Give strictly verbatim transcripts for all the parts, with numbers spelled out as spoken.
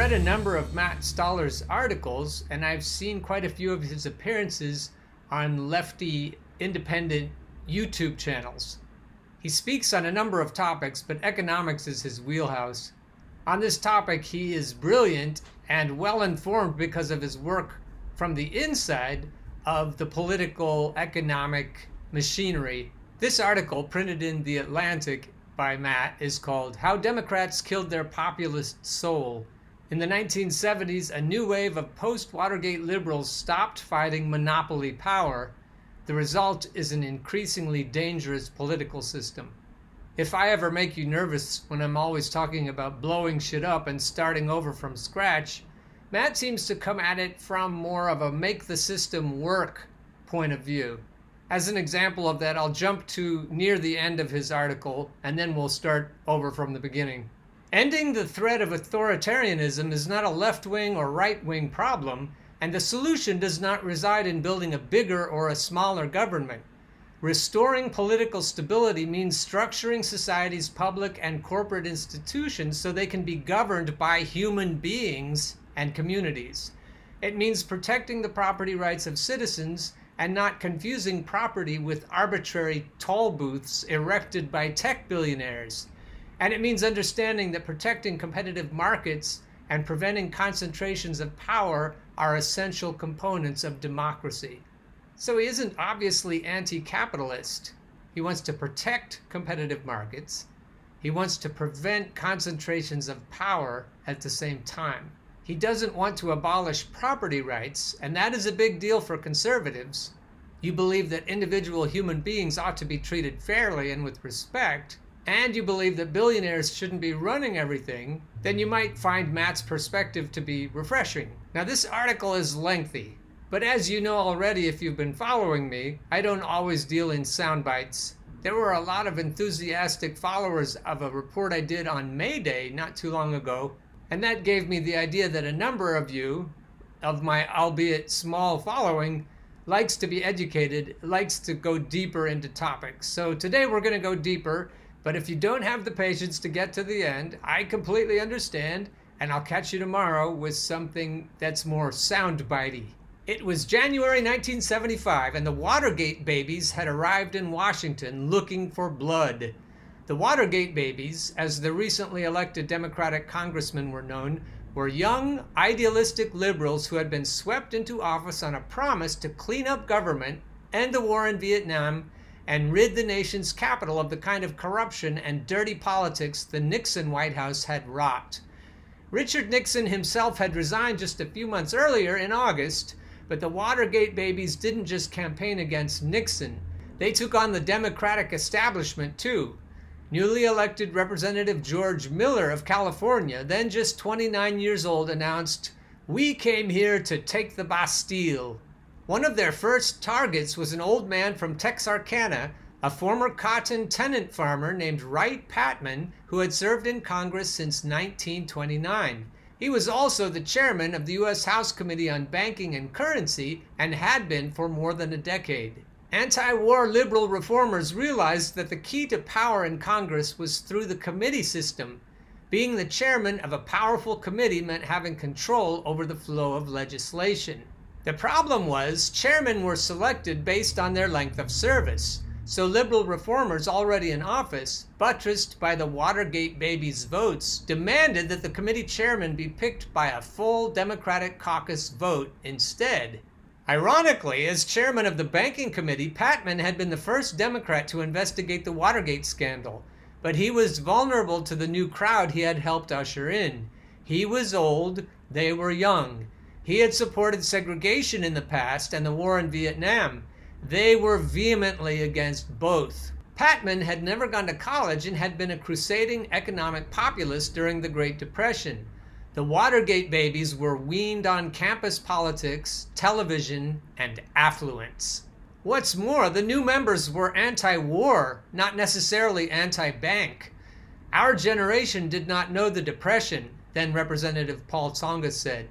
read a number of Matt Stoller's articles, and I've seen quite a few of his appearances on lefty independent YouTube channels. He speaks on a number of topics, but economics is his wheelhouse. On this topic, he is brilliant and well informed because of his work from the inside of the political economic machinery. This article, printed in The Atlantic by Matt, is called How Democrats Killed Their Populist Soul. In the nineteen seventies, a new wave of post-Watergate liberals stopped fighting monopoly power. The result is an increasingly dangerous political system. If I ever make you nervous when I'm always talking about blowing shit up and starting over from scratch, Matt seems to come at it from more of a make the system work point of view. As an example of that, I'll jump to near the end of his article, and then we'll start over from the beginning. Ending the threat of authoritarianism is not a left-wing or right-wing problem, and the solution does not reside in building a bigger or a smaller government. Restoring political stability means structuring society's public and corporate institutions so they can be governed by human beings and communities. It means protecting the property rights of citizens and not confusing property with arbitrary toll booths erected by tech billionaires. And it means understanding that protecting competitive markets and preventing concentrations of power are essential components of democracy. So he isn't obviously anti-capitalist. He wants to protect competitive markets. He wants to prevent concentrations of power at the same time. He doesn't want to abolish property rights, and that is a big deal for conservatives. You believe that individual human beings ought to be treated fairly and with respect, and you believe that billionaires shouldn't be running everything, then you might find Matt's perspective to be refreshing. Now, this article is lengthy, but as you know already if you've been following me, I don't always deal in sound bites. There were a lot of enthusiastic followers of a report I did on May Day not too long ago, and that gave me the idea that a number of you, of my albeit small following, likes to be educated, likes to go deeper into topics. So today we're going to go deeper, but if you don't have the patience to get to the end, I completely understand, and I'll catch you tomorrow with something that's more soundbitey. It was January nineteen seventy-five, and the Watergate babies had arrived in Washington looking for blood. The Watergate babies, as the recently elected Democratic congressmen were known, were young, idealistic liberals who had been swept into office on a promise to clean up government, end the war in Vietnam, and rid the nation's capital of the kind of corruption and dirty politics the Nixon White House had wrought. Richard Nixon himself had resigned just a few months earlier in August, but the Watergate babies didn't just campaign against Nixon. They took on the Democratic establishment too. Newly elected Representative George Miller of California, then just twenty-nine years old, announced, "We came here to take the Bastille." One of their first targets was an old man from Texarkana, a former cotton tenant farmer named Wright Patman, who had served in Congress since nineteen twenty-nine. He was also the chairman of the U S House Committee on Banking and Currency and had been for more than a decade. Anti-war liberal reformers realized that the key to power in Congress was through the committee system. Being the chairman of a powerful committee meant having control over the flow of legislation. The problem was, chairmen were selected based on their length of service. So liberal reformers already in office, buttressed by the Watergate babies' votes, demanded that the committee chairman be picked by a full Democratic caucus vote instead. Ironically, as chairman of the Banking Committee, Patman had been the first Democrat to investigate the Watergate scandal, but he was vulnerable to the new crowd he had helped usher in. He was old, they were young. He had supported segregation in the past and the war in Vietnam. They were vehemently against both. Patman had never gone to college and had been a crusading economic populist during the Great Depression. The Watergate babies were weaned on campus politics, television, and affluence. What's more, the new members were anti-war, not necessarily anti-bank. Our generation did not know the Depression, then Representative Paul Tsongas said.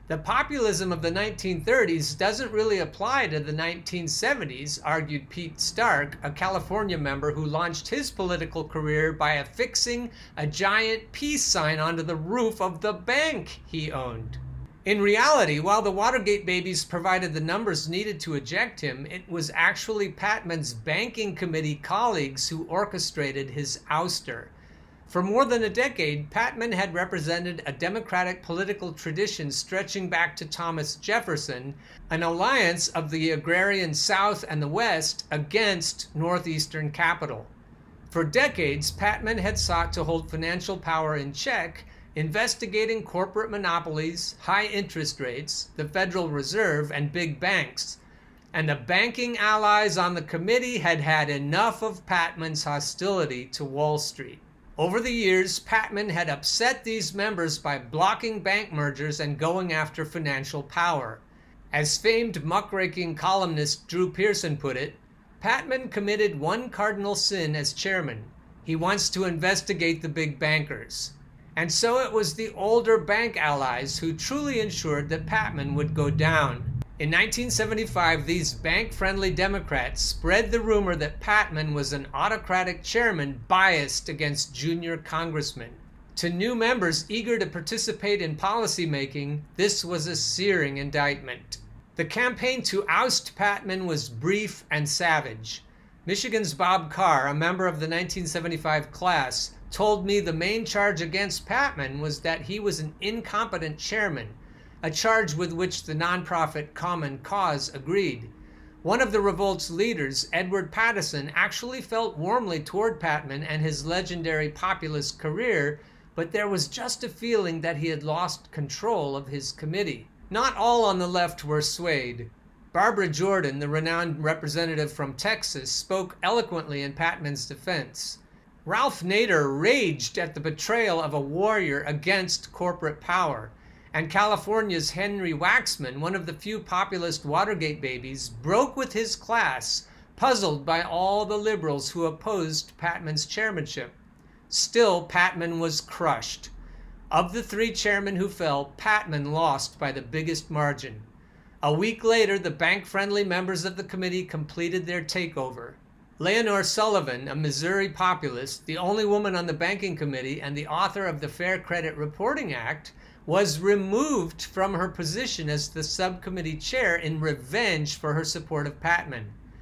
The populism of the nineteen thirties doesn't really apply to the nineteen seventies, argued Pete Stark, a California member who launched his political career by affixing a giant peace sign onto the roof of the bank he owned. In reality, while the Watergate babies provided the numbers needed to eject him, it was actually Patman's banking committee colleagues who orchestrated his ouster. For more than a decade, Patman had represented a democratic political tradition stretching back to Thomas Jefferson, an alliance of the agrarian South and the West against northeastern capital. For decades, Patman had sought to hold financial power in check, investigating corporate monopolies, high interest rates, the Federal Reserve, and big banks. And the banking allies on the committee had had enough of Patman's hostility to Wall Street. Over the years, Patman had upset these members by blocking bank mergers and going after financial power. As famed muckraking columnist Drew Pearson put it, Patman committed one cardinal sin as chairman. He wants to investigate the big bankers. And so it was the older bank allies who truly ensured that Patman would go down. In nineteen seventy-five, these bank-friendly Democrats spread the rumor that Patman was an autocratic chairman biased against junior congressmen. To new members eager to participate in policymaking, this was a searing indictment. The campaign to oust Patman was brief and savage. Michigan's Bob Carr, a member of the nineteen seventy-five class, told me the main charge against Patman was that he was an incompetent chairman, a charge with which the nonprofit Common Cause agreed. One of the revolt's leaders, Edward Pattison, actually felt warmly toward Patman and his legendary populist career, but there was just a feeling that he had lost control of his committee. Not all on the left were swayed. Barbara Jordan, the renowned representative from Texas, spoke eloquently in Patman's defense. Ralph Nader raged at the betrayal of a warrior against corporate power. And California's Henry Waxman, one of the few populist Watergate babies, broke with his class, puzzled by all the liberals who opposed Patman's chairmanship. Still, Patman was crushed. Of the three chairmen who fell, Patman lost by the biggest margin. A week later, the bank-friendly members of the committee completed their takeover. Leonore Sullivan, a Missouri populist, the only woman on the banking committee and the author of the Fair Credit Reporting Act, was removed from her position as the subcommittee chair in revenge for her support of Patman.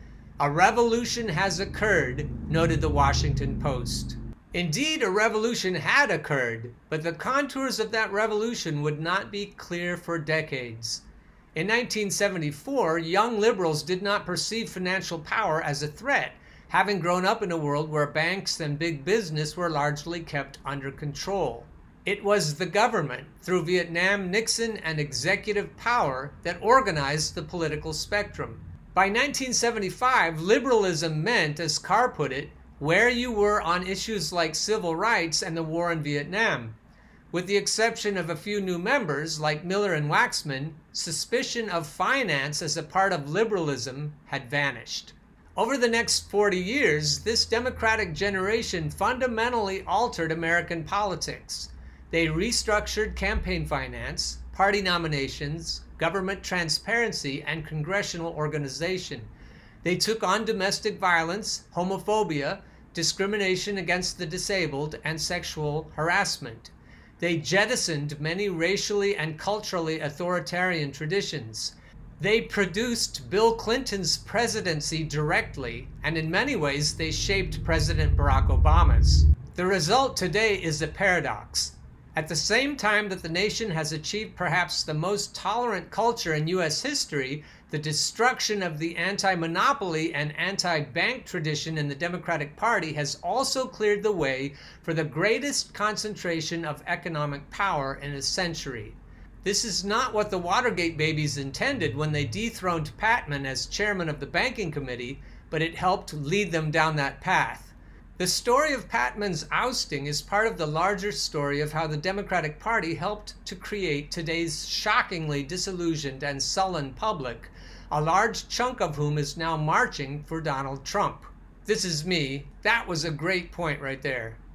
A revolution has occurred, noted the Washington Post. Indeed, a revolution had occurred, but the contours of that revolution would not be clear for decades. In nineteen seventy-four, young liberals did not perceive financial power as a threat, having grown up in a world where banks and big business were largely kept under control. It was the government, through Vietnam, Nixon, and executive power, that organized the political spectrum. By nineteen seventy-five, liberalism meant, as Carr put it, where you were on issues like civil rights and the war in Vietnam. With the exception of a few new members, like Miller and Waxman, suspicion of finance as a part of liberalism had vanished. Over the next forty years, this Democratic generation fundamentally altered American politics. They restructured campaign finance, party nominations, government transparency, and congressional organization. They took on domestic violence, homophobia, discrimination against the disabled, and sexual harassment. They jettisoned many racially and culturally authoritarian traditions. They produced Bill Clinton's presidency directly, and in many ways they shaped President Barack Obama's. The result today is a paradox. At the same time that the nation has achieved perhaps the most tolerant culture in U S history, the destruction of the anti-monopoly and anti-bank tradition in the Democratic Party has also cleared the way for the greatest concentration of economic power in a century. This is not what the Watergate babies intended when they dethroned Patman as chairman of the banking committee, but it helped lead them down that path. The story of Patman's ousting is part of the larger story of how the Democratic Party helped to create today's shockingly disillusioned and sullen public, a large chunk of whom is now marching for Donald Trump. This is me. That was a great point right there.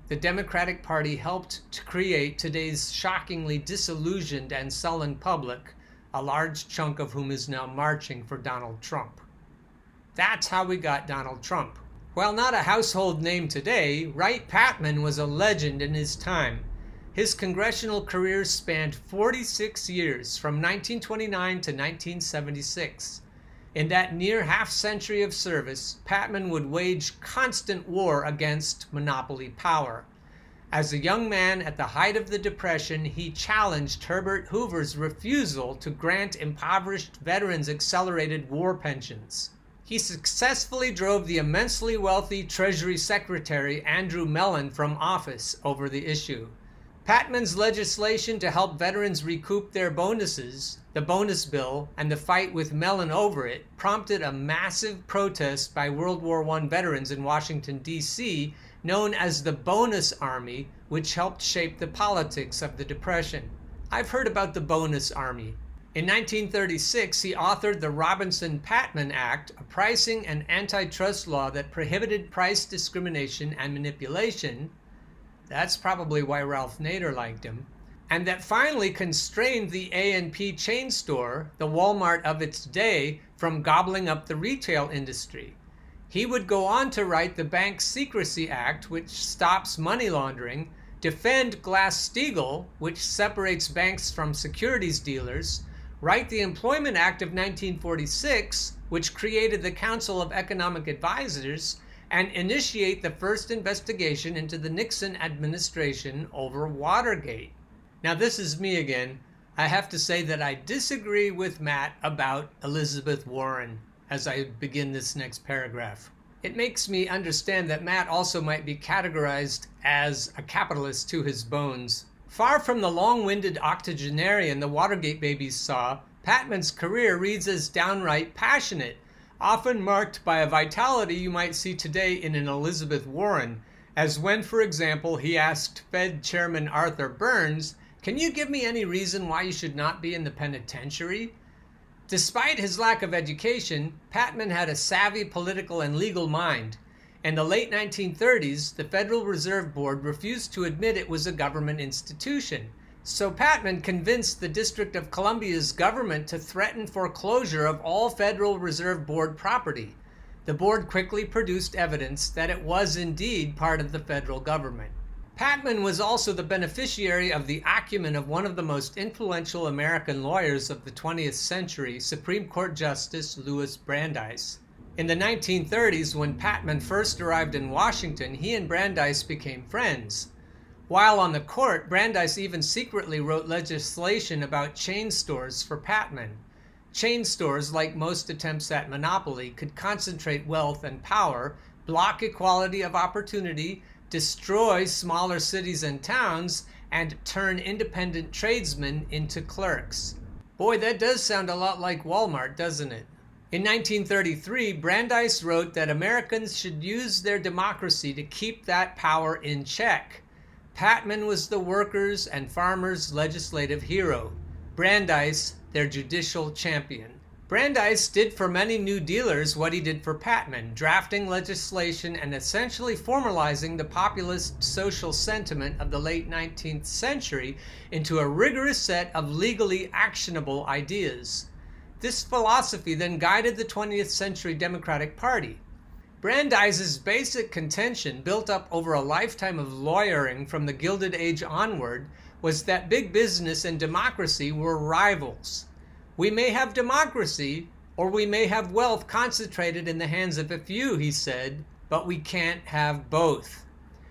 the Democratic Party helped to create today's shockingly disillusioned and sullen public, a large chunk of whom is now marching for Donald Trump. That's how we got Donald Trump. While not a household name today, Wright-Patman was a legend in his time. His congressional career spanned forty-six years, from nineteen twenty-nine to nineteen seventy-six. In that near half-century of service, Patman would wage constant war against monopoly power. As a young man at the height of the Depression, he challenged Herbert Hoover's refusal to grant impoverished veterans accelerated war pensions. He successfully drove the immensely wealthy Treasury Secretary Andrew Mellon from office over the issue. Patman's legislation to help veterans recoup their bonuses, the bonus bill, and the fight with Mellon over it prompted a massive protest by World War One veterans in Washington, D C, known as the Bonus Army, which helped shape the politics of the Depression. I've heard about the Bonus Army. In nineteen thirty-six, he authored the Robinson-Patman Act, a pricing and antitrust law that prohibited price discrimination and manipulation. That's probably why Ralph Nader liked him. And that finally constrained the A and P chain store, the Walmart of its day, from gobbling up the retail industry. He would go on to write the Bank Secrecy Act, which stops money laundering, defend Glass-Steagall, which separates banks from securities dealers, write the Employment Act of nineteen forty-six, which created the Council of Economic Advisors, and initiate the first investigation into the Nixon administration over Watergate. Now, this is me again. I have to say that I disagree with Matt about Elizabeth Warren as I begin this next paragraph. It makes me understand that Matt also might be categorized as a capitalist to his bones. Far from the long-winded octogenarian the Watergate babies saw, Patman's career reads as downright passionate, often marked by a vitality you might see today in an Elizabeth Warren, as when, for example, he asked Fed Chairman Arthur Burns, "Can you give me any reason why you should not be in the penitentiary?" Despite his lack of education, Patman had a savvy political and legal mind. In the late nineteen thirties, the Federal Reserve Board refused to admit it was a government institution. So Patman convinced the District of Columbia's government to threaten foreclosure of all Federal Reserve Board property. The board quickly produced evidence that it was indeed part of the federal government. Patman was also the beneficiary of the acumen of one of the most influential American lawyers of the twentieth century, Supreme Court Justice Louis Brandeis. In the nineteen thirties, when Patman first arrived in Washington, he and Brandeis became friends. While on the court, Brandeis even secretly wrote legislation about chain stores for Patman. Chain stores, like most attempts at monopoly, could concentrate wealth and power, block equality of opportunity, destroy smaller cities and towns, and turn independent tradesmen into clerks. Boy, that does sound a lot like Walmart, doesn't it? In nineteen thirty-three, Brandeis wrote that Americans should use their democracy to keep that power in check. Patman was the workers' and farmers' legislative hero, Brandeis their judicial champion. Brandeis did for many New Dealers what he did for Patman, drafting legislation and essentially formalizing the populist social sentiment of the late nineteenth century into a rigorous set of legally actionable ideas. This philosophy then guided the twentieth century Democratic Party. Brandeis's basic contention, built up over a lifetime of lawyering from the Gilded Age onward, was that big business and democracy were rivals. We may have democracy, or we may have wealth concentrated in the hands of a few, he said, but we can't have both.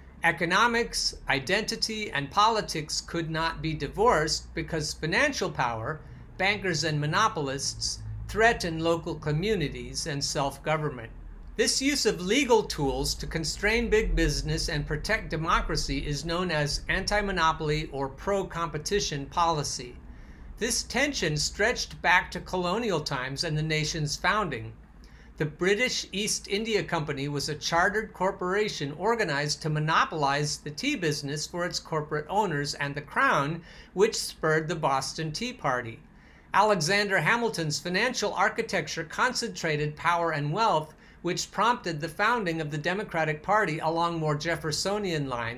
Economics, identity, and politics could not be divorced because financial power, bankers and monopolists, threaten local communities and self-government. This use of legal tools to constrain big business and protect democracy is known as anti-monopoly or pro-competition policy. This tension stretched back to colonial times and the nation's founding. The British East India Company was a chartered corporation organized to monopolize the tea business for its corporate owners and the Crown, which spurred the Boston Tea Party. Alexander Hamilton's financial architecture concentrated power and wealth, which prompted the founding of the Democratic Party along more Jeffersonian lines,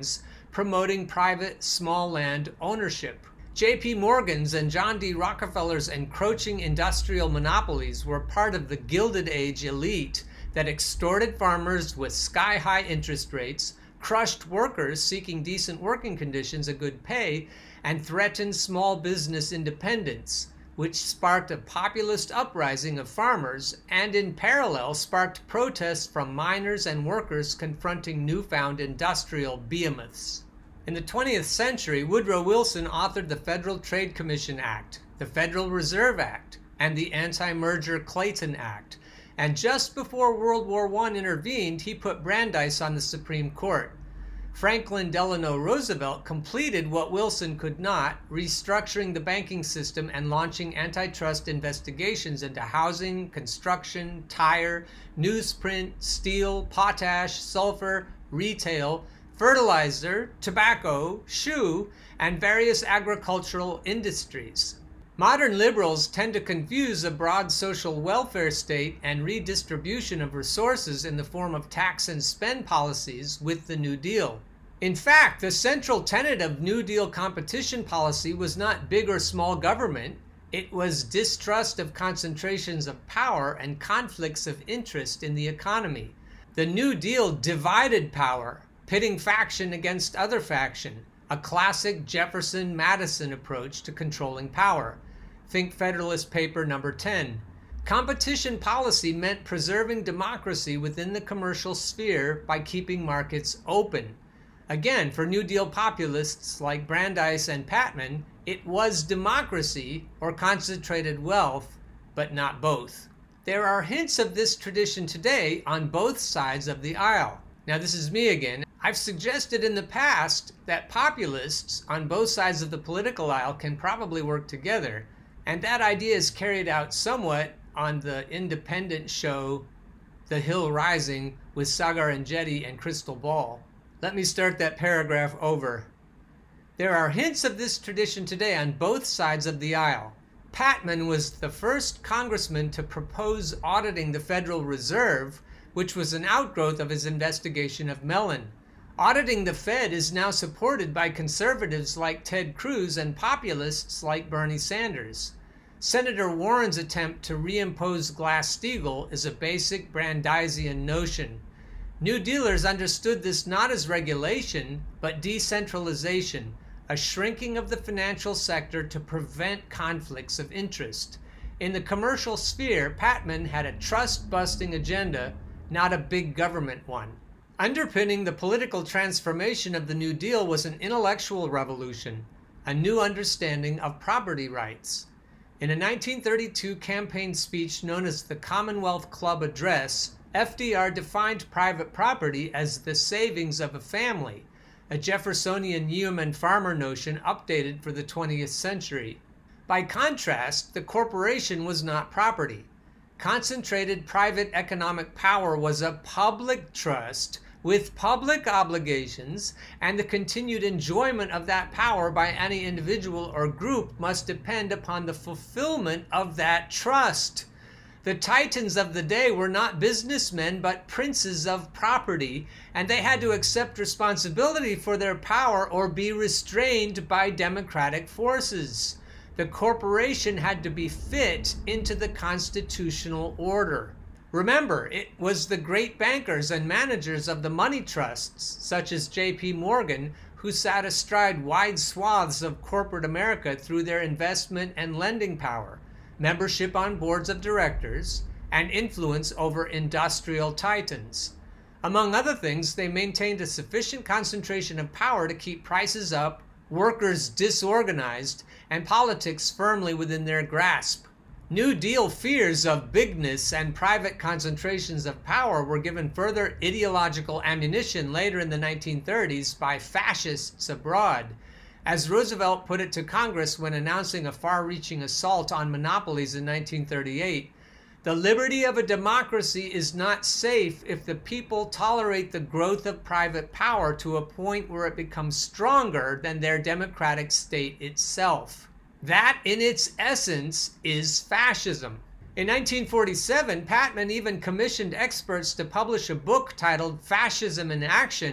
promoting private small land ownership. J P Morgan's and John D. Rockefeller's encroaching industrial monopolies were part of the Gilded Age elite that extorted farmers with sky-high interest rates, crushed workers seeking decent working conditions and good pay, and threatened small business independence, which sparked a populist uprising of farmers and in parallel sparked protests from miners and workers confronting newfound industrial behemoths. In the twentieth century, Woodrow Wilson authored the Federal Trade Commission Act, the Federal Reserve Act, and the Anti-Merger Clayton Act. And just before World War One intervened, he put Brandeis on the Supreme Court. Franklin Delano Roosevelt completed what Wilson could not, restructuring the banking system and launching antitrust investigations into housing, construction, tire, newsprint, steel, potash, sulfur, retail, fertilizer, tobacco, shoe, and various agricultural industries. Modern liberals tend to confuse a broad social welfare state and redistribution of resources in the form of tax and spend policies with the New Deal. In fact, the central tenet of New Deal competition policy was not big or small government. It was distrust of concentrations of power and conflicts of interest in the economy. The New Deal divided power, pitting faction against other faction, a classic Jefferson-Madison approach to controlling power. Think Federalist Paper number ten. Competition policy meant preserving democracy within the commercial sphere by keeping markets open. Again, for New Deal populists like Brandeis and Patman, it was democracy or concentrated wealth, but not both. There are hints of this tradition today on both sides of the aisle. Now, this is me again. I've suggested in the past that populists on both sides of the political aisle can probably work together, and that idea is carried out somewhat on the independent show The Hill Rising with Sagar Enjeti and Crystal Ball. Let me start that paragraph over. There are hints of this tradition today on both sides of the aisle. Patman was the first congressman to propose auditing the Federal Reserve, which was an outgrowth of his investigation of Mellon. Auditing the Fed is now supported by conservatives like Ted Cruz and populists like Bernie Sanders. Senator Warren's attempt to reimpose Glass-Steagall is a basic Brandeisian notion. New Dealers understood this not as regulation, but decentralization, a shrinking of the financial sector to prevent conflicts of interest. In the commercial sphere, Patman had a trust-busting agenda, not a big government one. Underpinning the political transformation of the New Deal was an intellectual revolution, a new understanding of property rights. In a nineteen thirty-two campaign speech known as the Commonwealth Club Address, F D R defined private property as the savings of a family, a Jeffersonian yeoman farmer notion updated for the twentieth century. By contrast, the corporation was not property. Concentrated private economic power was a public trust with public obligations, and the continued enjoyment of that power by any individual or group must depend upon the fulfillment of that trust. The titans of the day were not businessmen, but princes of property, and they had to accept responsibility for their power or be restrained by democratic forces. The corporation had to be fit into the constitutional order. Remember, it was the great bankers and managers of the money trusts, such as J P Morgan, who sat astride wide swaths of corporate America through their investment and lending power, membership on boards of directors, and influence over industrial titans. Among other things, they maintained a sufficient concentration of power to keep prices up, workers disorganized, and politics firmly within their grasp. New Deal fears of bigness and private concentrations of power were given further ideological ammunition later in the nineteen thirties by fascists abroad. As Roosevelt put it to Congress when announcing a far-reaching assault on monopolies in nineteen thirty-eight, the liberty of a democracy is not safe if the people tolerate the growth of private power to a point where it becomes stronger than their democratic state itself. That, in its essence, is fascism. In nineteen forty-seven, Patman even commissioned experts to publish a book titled Fascism in Action,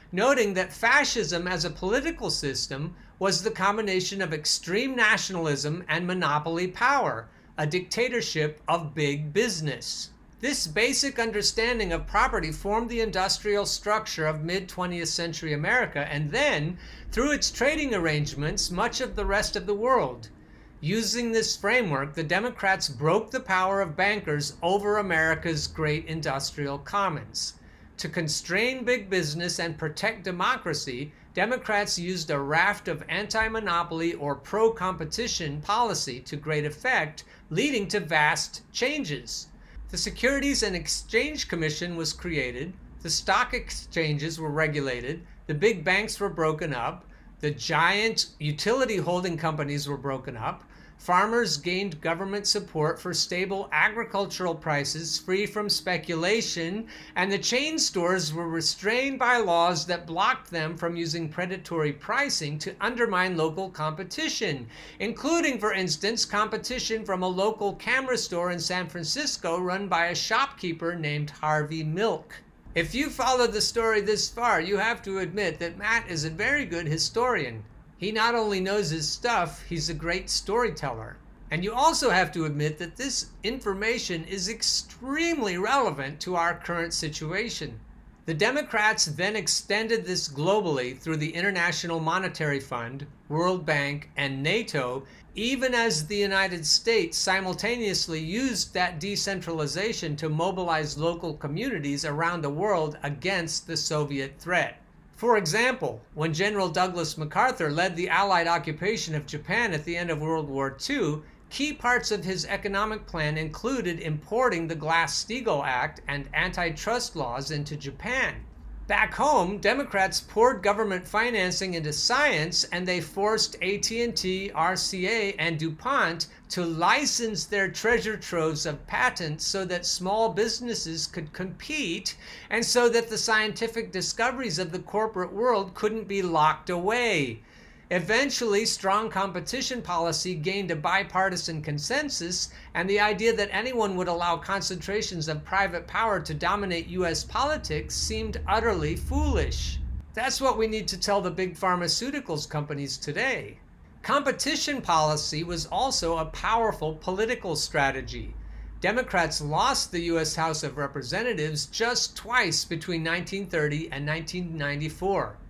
noting that fascism as a political system was the combination of extreme nationalism and monopoly power, a dictatorship of big business. This basic understanding of property formed the industrial structure of mid-twentieth century America, and then, through its trading arrangements, much of the rest of the world. Using this framework, the Democrats broke the power of bankers over America's great industrial commons. To constrain big business and protect democracy, Democrats used a raft of anti-monopoly or pro-competition policy to great effect, leading to vast changes. The Securities and Exchange Commission was created, the stock exchanges were regulated, the big banks were broken up, the giant utility holding companies were broken up, farmers gained government support for stable agricultural prices free from speculation, and the chain stores were restrained by laws that blocked them from using predatory pricing to undermine local competition, including, for instance, competition from a local camera store in San Francisco run by a shopkeeper named Harvey Milk. If you followed the story this far, you have to admit that Matt is a very good historian. He not only knows his stuff, he's a great storyteller. And you also have to admit that this information is extremely relevant to our current situation. The Democrats then extended this globally through the International Monetary Fund, World Bank, and NATO, even as the United States simultaneously used that decentralization to mobilize local communities around the world against the Soviet threat. For example, when General Douglas MacArthur led the Allied occupation of Japan at the end of World War Two, key parts of his economic plan included importing the Glass-Steagall Act and antitrust laws into Japan. Back home, Democrats poured government financing into science, and they forced A T and T, R C A, and DuPont to license their treasure troves of patents so that small businesses could compete, and so that the scientific discoveries of the corporate world couldn't be locked away. Eventually, strong competition policy gained a bipartisan consensus, and the idea that anyone would allow concentrations of private power to dominate U S politics seemed utterly foolish. That's what we need to tell the big pharmaceuticals companies today. Competition policy was also a powerful political strategy. Democrats lost the U S House of Representatives just twice between nineteen thirty and nineteen ninety-four.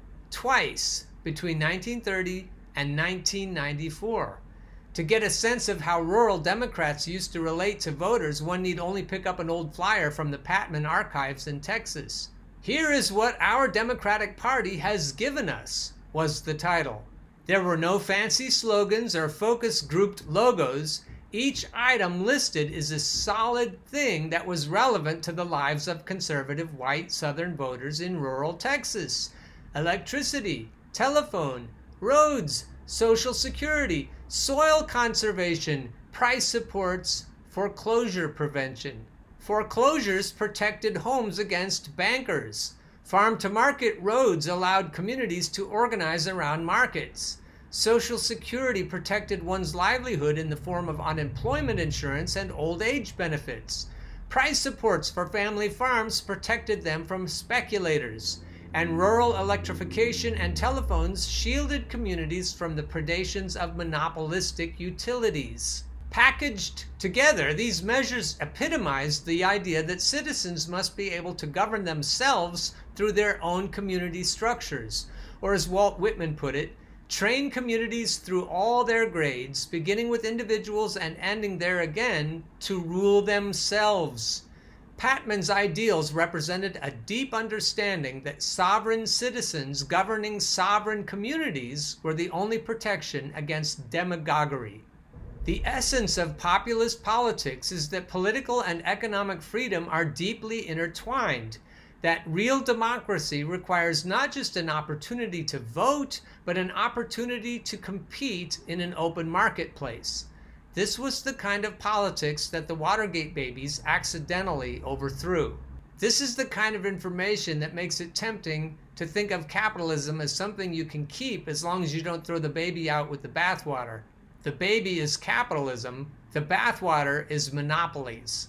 Twice. Between nineteen thirty and nineteen ninety-four. To get a sense of how rural Democrats used to relate to voters, one need only pick up an old flyer from the Patman Archives in Texas. "Here is what our Democratic Party has given us," was the title. There were no fancy slogans or focus grouped logos. Each item listed is a solid thing that was relevant to the lives of conservative white Southern voters in rural Texas. Electricity, telephone, roads, Social Security, soil conservation, price supports, foreclosure prevention. Foreclosures protected homes against bankers. Farm-to-market roads allowed communities to organize around markets. Social Security protected one's livelihood in the form of unemployment insurance and old age benefits. Price supports for family farms protected them from speculators. And rural electrification and telephones shielded communities from the predations of monopolistic utilities. Packaged together, these measures epitomized the idea that citizens must be able to govern themselves through their own community structures, or as Walt Whitman put it, train communities through all their grades, beginning with individuals and ending there again, to rule themselves. Patman's ideals represented a deep understanding that sovereign citizens governing sovereign communities were the only protection against demagoguery. The essence of populist politics is that political and economic freedom are deeply intertwined, that real democracy requires not just an opportunity to vote, but an opportunity to compete in an open marketplace. This was the kind of politics that the Watergate babies accidentally overthrew. This is the kind of information that makes it tempting to think of capitalism as something you can keep as long as you don't throw the baby out with the bathwater. The baby is capitalism, the bathwater is monopolies.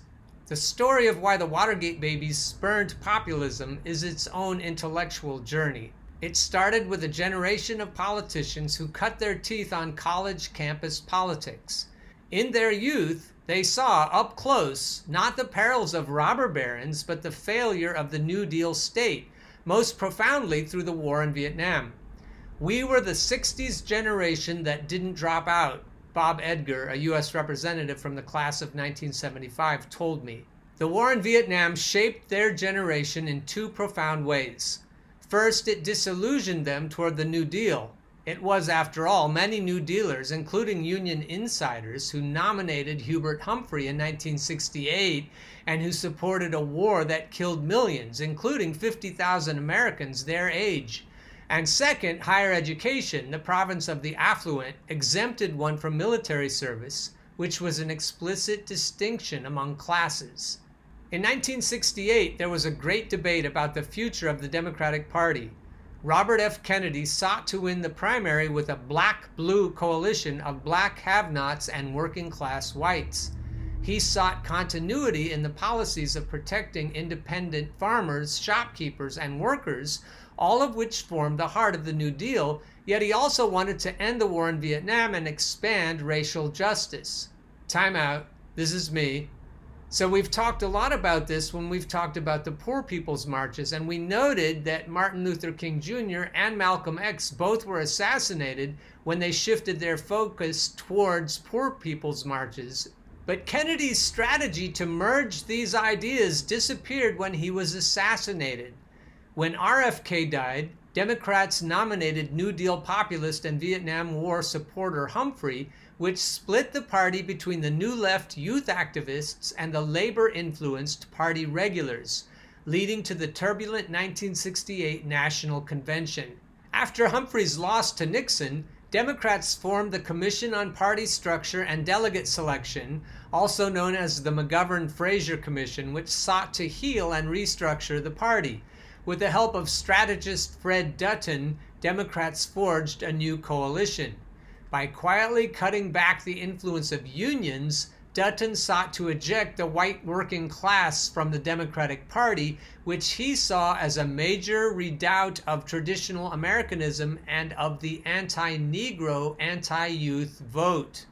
The story of why the Watergate babies spurned populism is its own intellectual journey. It started with a generation of politicians who cut their teeth on college campus politics. In their youth, they saw up close not the perils of robber barons, but the failure of the New Deal state, most profoundly through the war in Vietnam. We were the sixties generation that didn't drop out, Bob Edgar, a U S representative from the class of nineteen seventy-five, told me. The war in Vietnam shaped their generation in two profound ways. First, it disillusioned them toward the New Deal. It was, after all, many New Dealers, including Union insiders, who nominated Hubert Humphrey in nineteen sixty-eight and who supported a war that killed millions, including fifty thousand Americans their age. And second, higher education, the province of the affluent, exempted one from military service, which was an explicit distinction among classes. In nineteen sixty-eight, there was a great debate about the future of the Democratic Party. Robert F. Kennedy sought to win the primary with a black-blue coalition of black have-nots and working-class whites. He sought continuity in the policies of protecting independent farmers, shopkeepers, and workers, all of which formed the heart of the New Deal, yet he also wanted to end the war in Vietnam and expand racial justice. Time out. This is me. So we've talked a lot about this when we've talked about the Poor People's Marches, and we noted that Martin Luther King Junior and Malcolm X both were assassinated when they shifted their focus towards poor people's marches. But Kennedy's strategy to merge these ideas disappeared when he was assassinated. When R F K died, Democrats nominated New Deal populist and Vietnam War supporter Humphrey, which split the party between the New Left youth activists and the labor-influenced party regulars, leading to the turbulent nineteen sixty-eight National Convention. After Humphrey's loss to Nixon, Democrats formed the Commission on Party Structure and Delegate Selection, also known as the McGovern-Fraser Commission, which sought to heal and restructure the party. With the help of strategist Fred Dutton, Democrats forged a new coalition. By quietly cutting back the influence of unions, Dutton sought to eject the white working class from the Democratic Party, which he saw as a major redoubt of traditional Americanism and of the anti-Negro, anti-youth vote.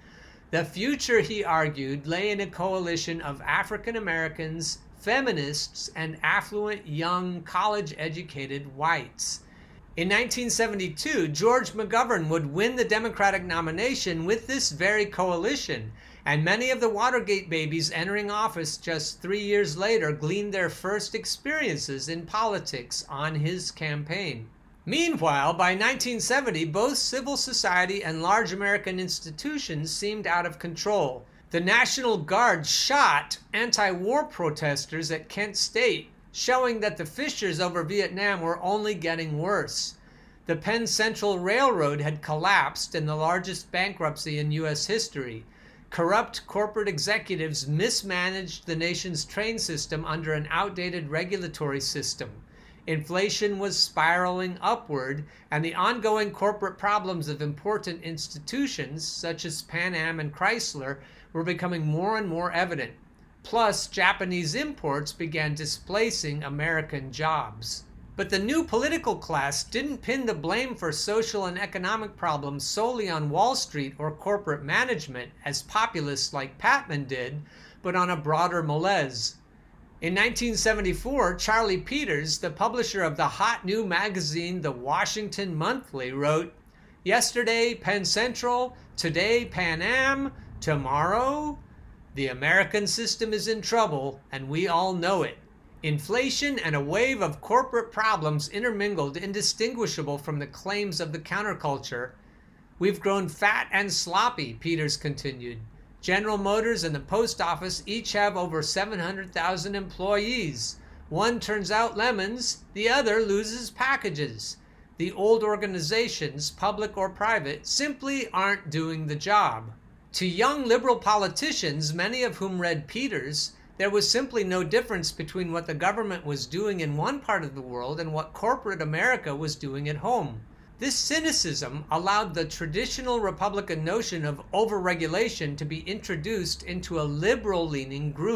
The future, he argued, lay in a coalition of African Americans, feminists, and affluent young college-educated whites. In nineteen seventy-two, George McGovern would win the Democratic nomination with this very coalition, and many of the Watergate babies entering office just three years later gleaned their first experiences in politics on his campaign. Meanwhile, by nineteen seventy, both civil society and large American institutions seemed out of control. The National Guard shot anti-war protesters at Kent State, showing that the fissures over Vietnam were only getting worse. The Penn Central Railroad had collapsed in the largest bankruptcy in U S history. Corrupt corporate executives mismanaged the nation's train system under an outdated regulatory system. Inflation was spiraling upward, and the ongoing corporate problems of important institutions, such as Pan Am and Chrysler, were becoming more and more evident. Plus, Japanese imports began displacing American jobs. But the new political class didn't pin the blame for social and economic problems solely on Wall Street or corporate management, as populists like Patman did, but on a broader malaise. In nineteen seventy-four, Charlie Peters, the publisher of the hot new magazine The Washington Monthly, wrote, "Yesterday, Penn Central, today, Pan Am, tomorrow, the American system is in trouble, and we all know it. Inflation and a wave of corporate problems intermingled, indistinguishable from the claims of the counterculture. We've grown fat and sloppy," Peters continued. "General Motors and the Post Office each have over seven hundred thousand employees. One turns out lemons, the other loses packages. The old organizations, public or private, simply aren't doing the job." To young liberal politicians, many of whom read Peters, there was simply no difference between what the government was doing in one part of the world and what corporate America was doing at home. This cynicism allowed the traditional Republican notion of overregulation to be introduced into a liberal-leaning group.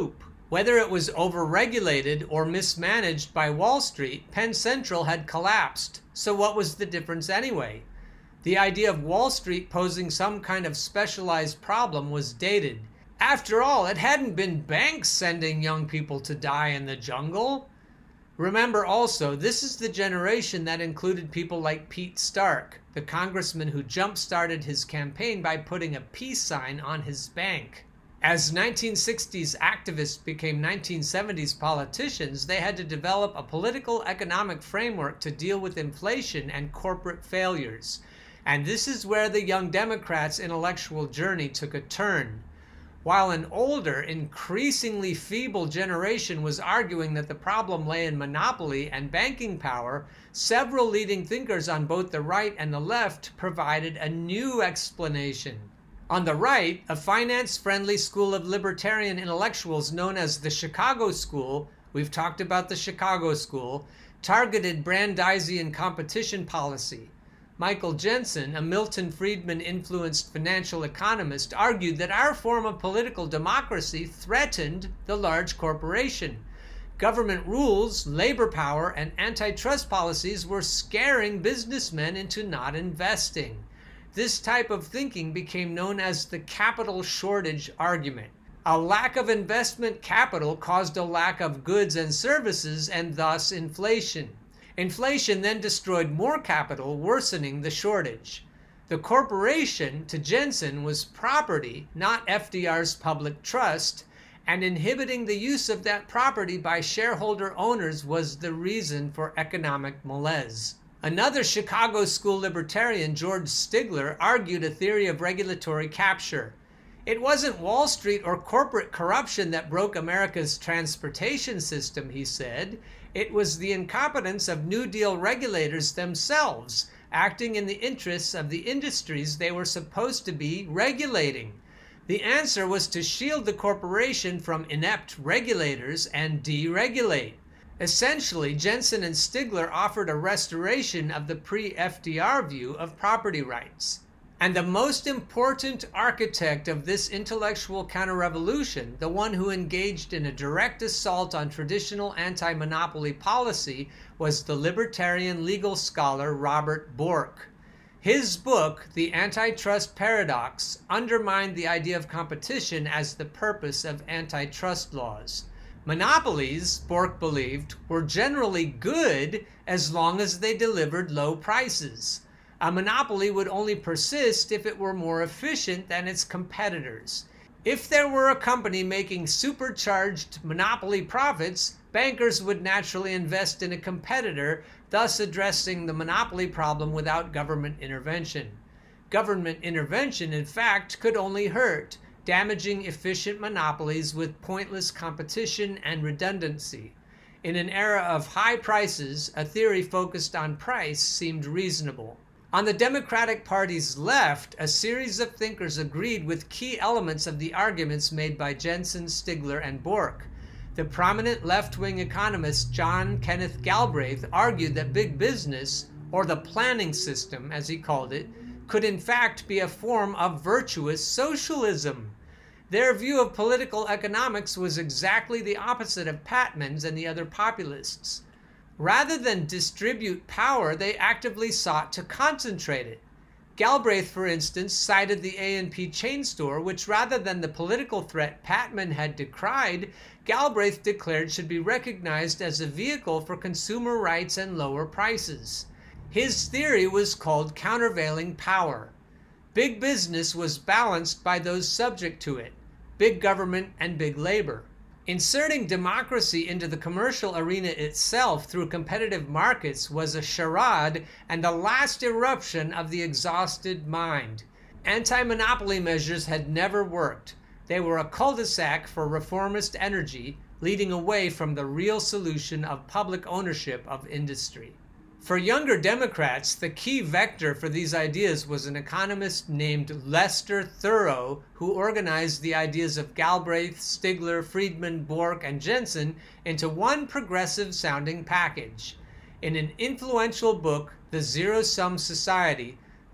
Whether it was overregulated or mismanaged by Wall Street, Penn Central had collapsed. So what was the difference anyway? The idea of Wall Street posing some kind of specialized problem was dated. After all, it hadn't been banks sending young people to die in the jungle. Remember also, this is the generation that included people like Pete Stark, the congressman who jump-started his campaign by putting a peace sign on his bank. As nineteen sixties activists became nineteen seventies politicians, they had to develop a political economic framework to deal with inflation and corporate failures. And this is where the Young Democrats' intellectual journey took a turn. While an older, increasingly feeble generation was arguing that the problem lay in monopoly and banking power, several leading thinkers on both the right and the left provided a new explanation. On the right, a finance-friendly school of libertarian intellectuals known as the Chicago School, we've talked about the Chicago School, targeted Brandeisian competition policy. Michael Jensen, a Milton Friedman-influenced financial economist, argued that our form of political democracy threatened the large corporation. Government rules, labor power, and antitrust policies were scaring businessmen into not investing. This type of thinking became known as the capital shortage argument. A lack of investment capital caused a lack of goods and services and thus inflation. Inflation then destroyed more capital, worsening the shortage. The corporation, to Jensen, was property, not F D R's public trust, and inhibiting the use of that property by shareholder owners was the reason for economic malaise. Another Chicago School libertarian, George Stigler, argued a theory of regulatory capture. It wasn't Wall Street or corporate corruption that broke America's transportation system, he said. It was the incompetence of New Deal regulators themselves, acting in the interests of the industries they were supposed to be regulating. The answer was to shield the corporation from inept regulators and deregulate. Essentially, Jensen and Stigler offered a restoration of the pre-F D R view of property rights. And the most important architect of this intellectual counter-revolution, the one who engaged in a direct assault on traditional anti-monopoly policy, was the libertarian legal scholar Robert Bork. His book, The Antitrust Paradox, undermined the idea of competition as the purpose of antitrust laws. Monopolies, Bork believed, were generally good as long as they delivered low prices. A monopoly would only persist if it were more efficient than its competitors. If there were a company making supercharged monopoly profits, bankers would naturally invest in a competitor, thus addressing the monopoly problem without government intervention. Government intervention, in fact, could only hurt, damaging efficient monopolies with pointless competition and redundancy. In an era of high prices, a theory focused on price seemed reasonable. On the Democratic Party's left, a series of thinkers agreed with key elements of the arguments made by Jensen, Stigler, and Bork. The prominent left-wing economist John Kenneth Galbraith argued that big business, or the planning system as he called it, could in fact be a form of virtuous socialism. Their view of political economics was exactly the opposite of Patman's and the other populists. Rather than distribute power, they actively sought to concentrate it. Galbraith, for instance, cited the A and P chain store, which rather than the political threat Patman had decried, Galbraith declared should be recognized as a vehicle for consumer rights and lower prices. His theory was called countervailing power. Big business was balanced by those subject to it, big government and big labor. Inserting democracy into the commercial arena itself through competitive markets was a charade and the last eruption of the exhausted mind. Anti-monopoly measures had never worked. They were a cul-de-sac for reformist energy, leading away from the real solution of public ownership of industry. For younger Democrats, the key vector for these ideas was an economist named Lester Thurow, who organized the ideas of Galbraith, Stigler, Friedman, Bork, and Jensen into one progressive-sounding package. In an influential book, The Zero-Sum Society,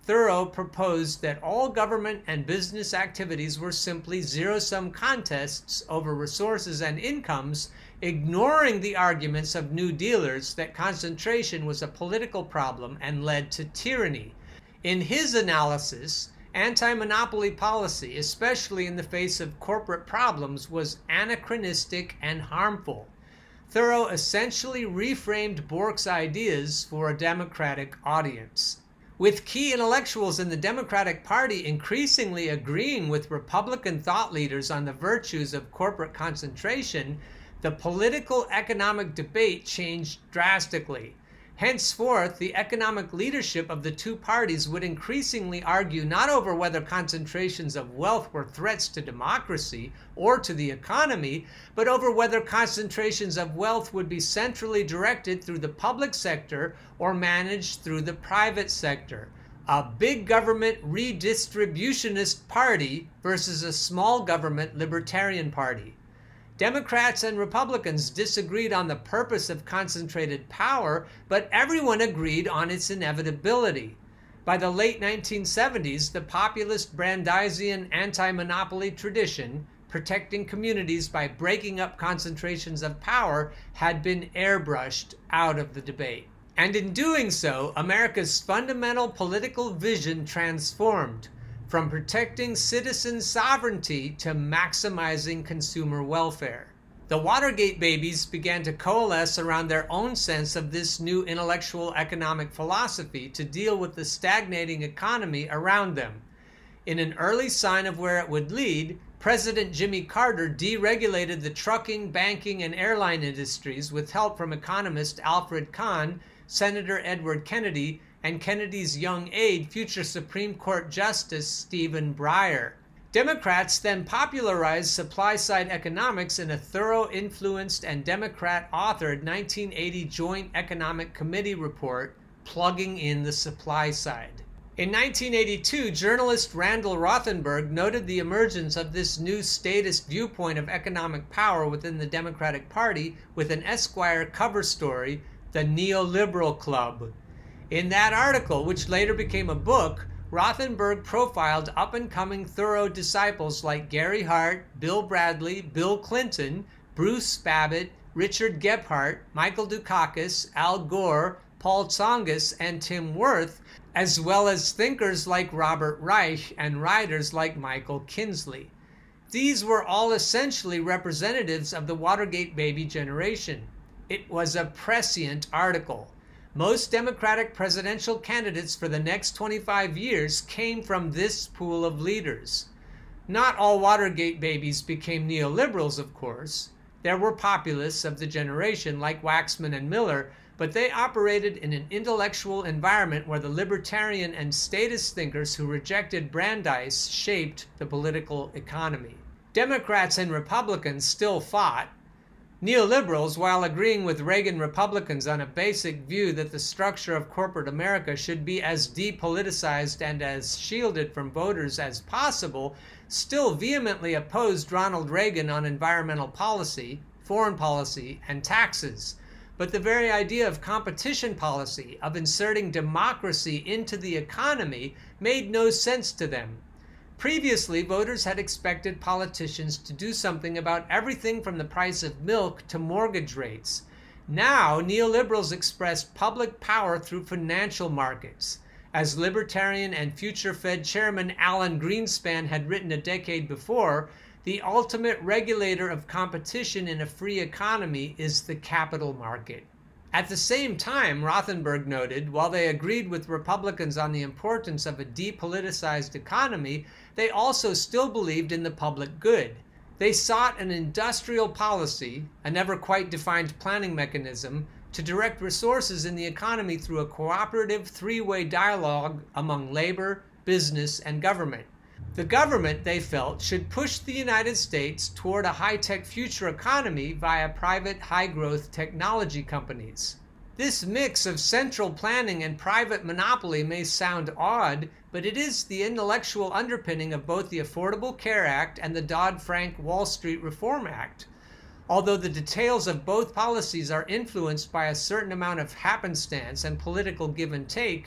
Thoreau proposed that all government and business activities were simply zero-sum contests over resources and incomes, ignoring the arguments of New Dealers that concentration was a political problem and led to tyranny. In his analysis, anti-monopoly policy, especially in the face of corporate problems, was anachronistic and harmful. Thoreau essentially reframed Bork's ideas for a Democratic audience. With key intellectuals in the Democratic Party increasingly agreeing with Republican thought leaders on the virtues of corporate concentration, the political economic debate changed drastically. Henceforth, the economic leadership of the two parties would increasingly argue not over whether concentrations of wealth were threats to democracy or to the economy, but over whether concentrations of wealth would be centrally directed through the public sector or managed through the private sector. A big government redistributionist party versus a small government libertarian party. Democrats and Republicans disagreed on the purpose of concentrated power, but everyone agreed on its inevitability. By the late nineteen seventies, the populist Brandeisian anti-monopoly tradition, protecting communities by breaking up concentrations of power, had been airbrushed out of the debate. And in doing so, America's fundamental political vision transformed, from protecting citizen sovereignty to maximizing consumer welfare. The Watergate babies began to coalesce around their own sense of this new intellectual economic philosophy to deal with the stagnating economy around them. In an early sign of where it would lead, President Jimmy Carter deregulated the trucking, banking, and airline industries with help from economist Alfred Kahn, Senator Edward Kennedy, and Kennedy's young aide, future Supreme Court Justice Stephen Breyer. Democrats then popularized supply-side economics in a Thoreau-influenced and Democrat-authored nineteen eighty Joint Economic Committee report, Plugging in the Supply Side. In nineteen eighty-two, journalist Randall Rothenberg noted the emergence of this new statist viewpoint of economic power within the Democratic Party with an Esquire cover story, The Neoliberal Club. In that article, which later became a book, Rothenberg profiled up-and-coming Thoreau disciples like Gary Hart, Bill Bradley, Bill Clinton, Bruce Babbitt, Richard Gephardt, Michael Dukakis, Al Gore, Paul Tsongas, and Tim Wirth, as well as thinkers like Robert Reich and writers like Michael Kinsley. These were all essentially representatives of the Watergate baby generation. It was a prescient article. Most Democratic presidential candidates for the next twenty-five years came from this pool of leaders. Not all Watergate babies became neoliberals, of course. There were populists of the generation like Waxman and Miller, but they operated in an intellectual environment where the libertarian and statist thinkers who rejected Brandeis shaped the political economy. Democrats and Republicans still fought. Neoliberals, while agreeing with Reagan Republicans on a basic view that the structure of corporate America should be as depoliticized and as shielded from voters as possible, still vehemently opposed Ronald Reagan on environmental policy, foreign policy, and taxes. But the very idea of competition policy, of inserting democracy into the economy, made no sense to them. Previously, voters had expected politicians to do something about everything from the price of milk to mortgage rates. Now, neoliberals expressed public power through financial markets. As libertarian and future Fed Chairman Alan Greenspan had written a decade before, the ultimate regulator of competition in a free economy is the capital market. At the same time, Rothenberg noted, while they agreed with Republicans on the importance of a depoliticized economy, they also still believed in the public good. They sought an industrial policy, a never quite defined planning mechanism, to direct resources in the economy through a cooperative three-way dialogue among labor, business, and government. The government, they felt, should push the United States toward a high-tech future economy via private high-growth technology companies. This mix of central planning and private monopoly may sound odd, but it is the intellectual underpinning of both the Affordable Care Act and the Dodd-Frank Wall Street Reform Act. Although the details of both policies are influenced by a certain amount of happenstance and political give and take,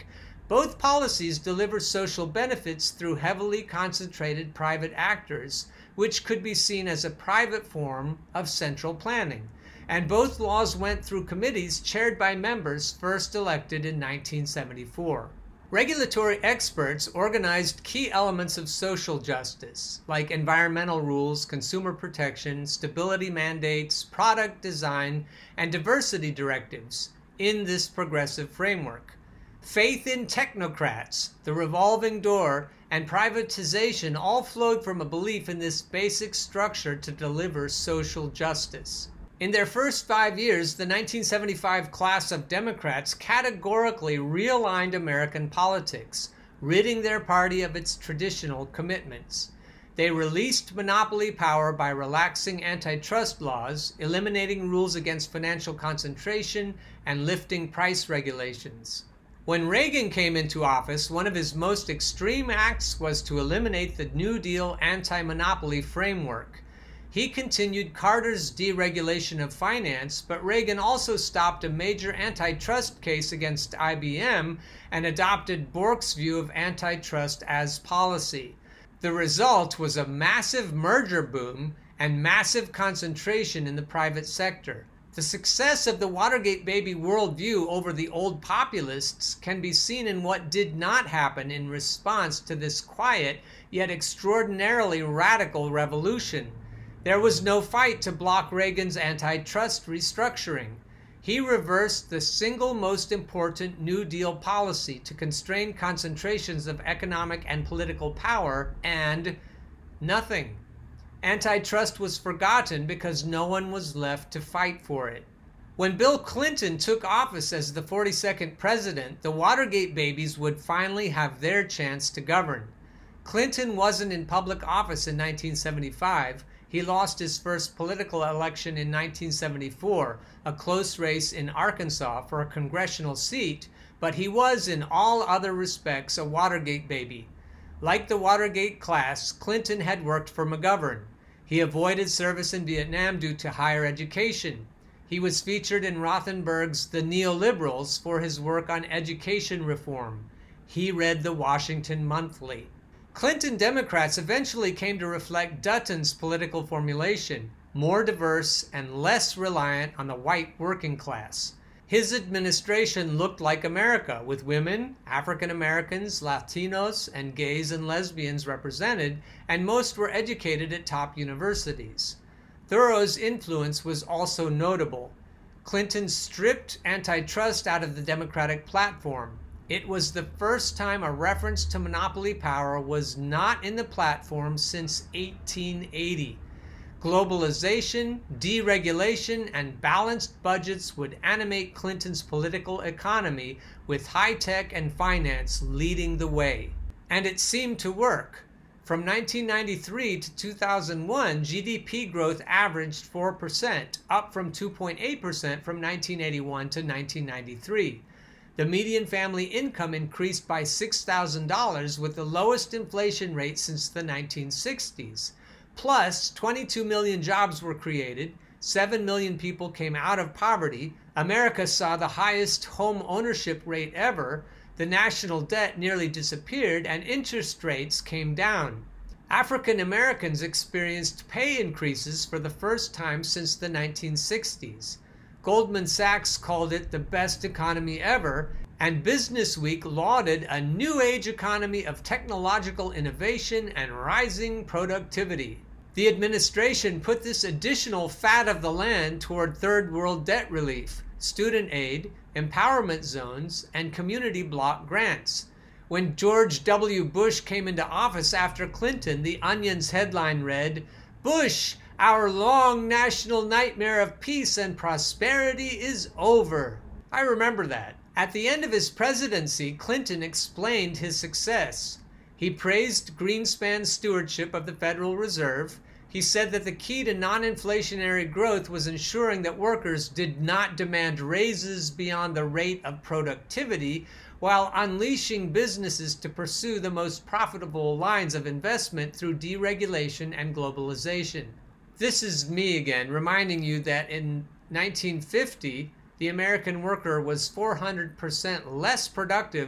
Both policies deliver social benefits through heavily concentrated private actors, which could be seen as a private form of central planning. And both laws went through committees chaired by members first elected in nineteen seventy-four. Regulatory experts organized key elements of social justice, like environmental rules, consumer protection, stability mandates, product design, and diversity directives, in this progressive framework. Faith in technocrats, the revolving door, and privatization all flowed from a belief in this basic structure to deliver social justice. In their first five years, the nineteen seventy-five class of Democrats categorically realigned American politics, ridding their party of its traditional commitments. They released monopoly power by relaxing antitrust laws, eliminating rules against financial concentration, and lifting price regulations. When Reagan came into office, one of his most extreme acts was to eliminate the New Deal anti-monopoly framework. He continued Carter's deregulation of finance, but Reagan also stopped a major antitrust case against I B M and adopted Bork's view of antitrust as policy. The result was a massive merger boom and massive concentration in the private sector. The success of the Watergate baby worldview over the old populists can be seen in what did not happen in response to this quiet yet extraordinarily radical revolution. There was no fight to block Reagan's antitrust restructuring. He reversed the single most important New Deal policy to constrain concentrations of economic and political power, and nothing. Antitrust was forgotten because no one was left to fight for it. When Bill Clinton took office as the forty-second president, the Watergate babies would finally have their chance to govern. Clinton wasn't in public office in nineteen seventy-five. He lost his first political election in nineteen seventy-four, a close race in Arkansas for a congressional seat, but he was in all other respects a Watergate baby. Like the Watergate class, Clinton had worked for McGovern. He avoided service in Vietnam due to higher education. He was featured in Rothenberg's The Neoliberals for his work on education reform. He read the Washington Monthly. Clinton Democrats eventually came to reflect Dutton's political formulation, more diverse and less reliant on the white working class. His administration looked like America, with women, African Americans, Latinos, and gays and lesbians represented, and most were educated at top universities. Thoreau's influence was also notable. Clinton stripped antitrust out of the Democratic platform. It was the first time a reference to monopoly power was not in the platform since eighteen eighty. Globalization, deregulation, and balanced budgets would animate Clinton's political economy, with high tech and finance leading the way. And it seemed to work. From nineteen ninety-three to two thousand one, G D P growth averaged four percent, up from two point eight percent from nineteen eighty-one to nineteen ninety-three. The median family income increased by six thousand dollars, with the lowest inflation rate since the nineteen sixties. Plus, twenty-two million jobs were created, seven million people came out of poverty, America saw the highest home ownership rate ever, the national debt nearly disappeared, and interest rates came down. African Americans experienced pay increases for the first time since the nineteen sixties. Goldman Sachs called it the best economy ever, and Businessweek lauded a new age economy of technological innovation and rising productivity. The administration put this additional fat of the land toward third world debt relief, student aid, empowerment zones, and community block grants. When George W. Bush came into office after Clinton, the Onion's headline read, "Bush, our long national nightmare of peace and prosperity is over." I remember that. At the end of his presidency, Clinton explained his success. He praised Greenspan's stewardship of the Federal Reserve. He said that the key to non-inflationary growth was ensuring that workers did not demand raises beyond the rate of productivity, while unleashing businesses to pursue the most profitable lines of investment through deregulation and globalization. This is me again, reminding you that in nineteen fifty, the American worker was four hundred percent less productive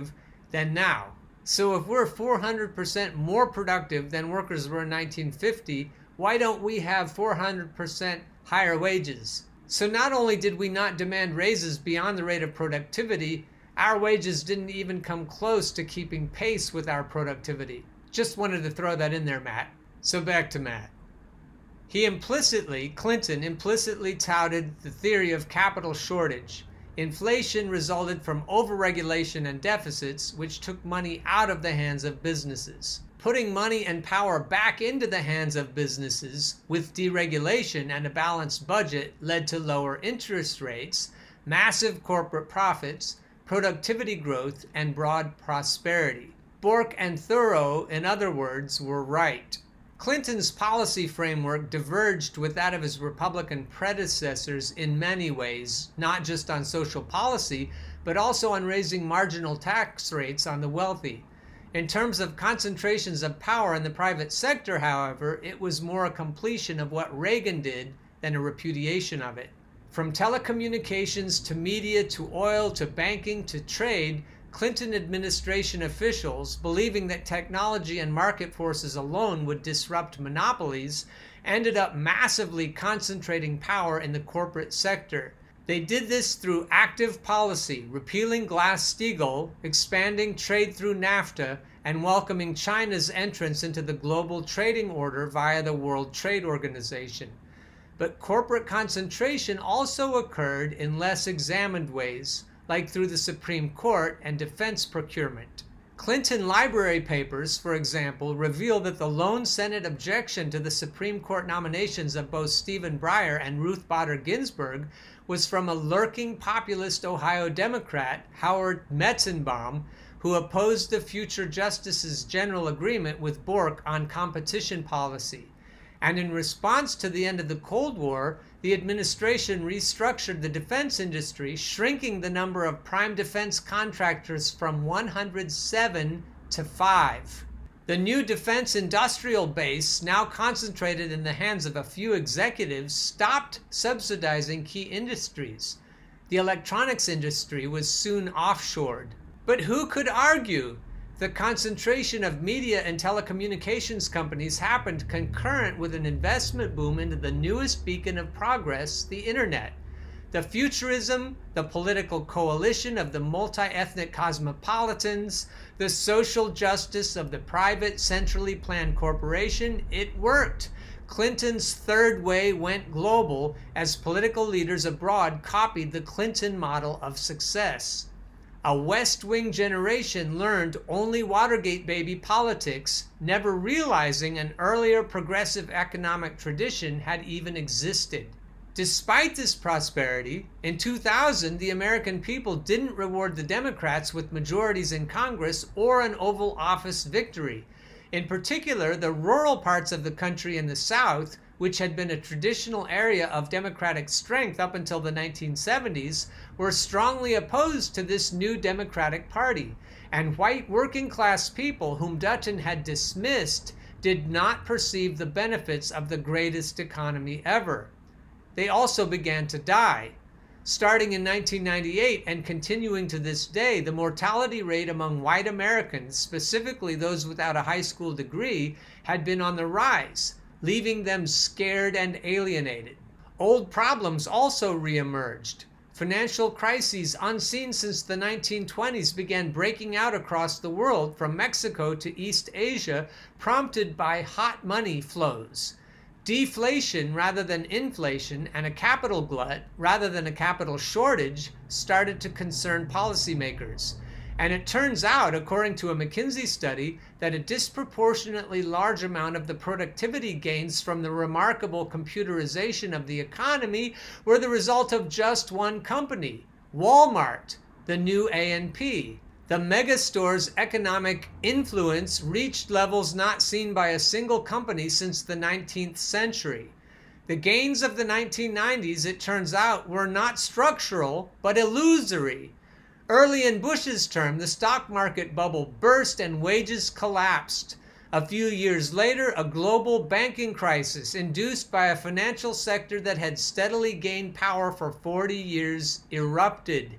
than now. So if we're four hundred percent more productive than workers were in nineteen fifty, why don't we have four hundred percent higher wages? So not only did we not demand raises beyond the rate of productivity, our wages didn't even come close to keeping pace with our productivity. Just wanted to throw that in there, Matt. So back to Matt. He implicitly, Clinton implicitly touted the theory of capital shortage. Inflation resulted from overregulation and deficits, which took money out of the hands of businesses. Putting money and power back into the hands of businesses with deregulation and a balanced budget led to lower interest rates, massive corporate profits, productivity growth, and broad prosperity. Bork and Thoreau, in other words, were right. Clinton's policy framework diverged with that of his Republican predecessors in many ways, not just on social policy, but also on raising marginal tax rates on the wealthy. In terms of concentrations of power in the private sector, however, it was more a completion of what Reagan did than a repudiation of it. From telecommunications to media to oil to banking to trade, Clinton administration officials, believing that technology and market forces alone would disrupt monopolies, ended up massively concentrating power in the corporate sector. They did this through active policy, repealing Glass-Steagall, expanding trade through NAFTA, and welcoming China's entrance into the global trading order via the World Trade Organization. But corporate concentration also occurred in less examined ways, like through the Supreme Court and defense procurement. Clinton library papers, for example, reveal that the lone Senate objection to the Supreme Court nominations of both Stephen Breyer and Ruth Bader Ginsburg was from a lurking populist Ohio Democrat, Howard Metzenbaum, who opposed the future justice's general agreement with Bork on competition policy. And in response to the end of the Cold War, the administration restructured the defense industry, shrinking the number of prime defense contractors from one hundred seven to five. The new defense industrial base, now concentrated in the hands of a few executives, stopped subsidizing key industries. The electronics industry was soon offshored. But who could argue? The concentration of media and telecommunications companies happened concurrent with an investment boom into the newest beacon of progress, the internet. The futurism, the political coalition of the multi-ethnic cosmopolitans, the social justice of the private, centrally planned corporation, it worked. Clinton's third way went global as political leaders abroad copied the Clinton model of success. A West Wing generation learned only Watergate baby politics, never realizing an earlier progressive economic tradition had even existed. Despite this prosperity, in two thousand, the American people didn't reward the Democrats with majorities in Congress or an Oval Office victory. In particular, the rural parts of the country in the South, which had been a traditional area of Democratic strength up until the nineteen seventies, were strongly opposed to this new Democratic Party, and white working-class people whom Dutton had dismissed did not perceive the benefits of the greatest economy ever. They also began to die. Starting in nineteen ninety-eight and continuing to this day, the mortality rate among white Americans, specifically those without a high school degree, had been on the rise, leaving them scared and alienated. Old problems also reemerged. Financial crises unseen since the nineteen twenties began breaking out across the world from Mexico to East Asia, prompted by hot money flows. Deflation rather than inflation and a capital glut rather than a capital shortage started to concern policymakers. And it turns out, according to a McKinsey study, that a disproportionately large amount of the productivity gains from the remarkable computerization of the economy were the result of just one company, Walmart, the new A and P. The megastore's economic influence reached levels not seen by a single company since the nineteenth century. The gains of the nineteen nineties, it turns out, were not structural, but illusory. Early in Bush's term, the stock market bubble burst and wages collapsed. A few years later, a global banking crisis induced by a financial sector that had steadily gained power for forty years erupted.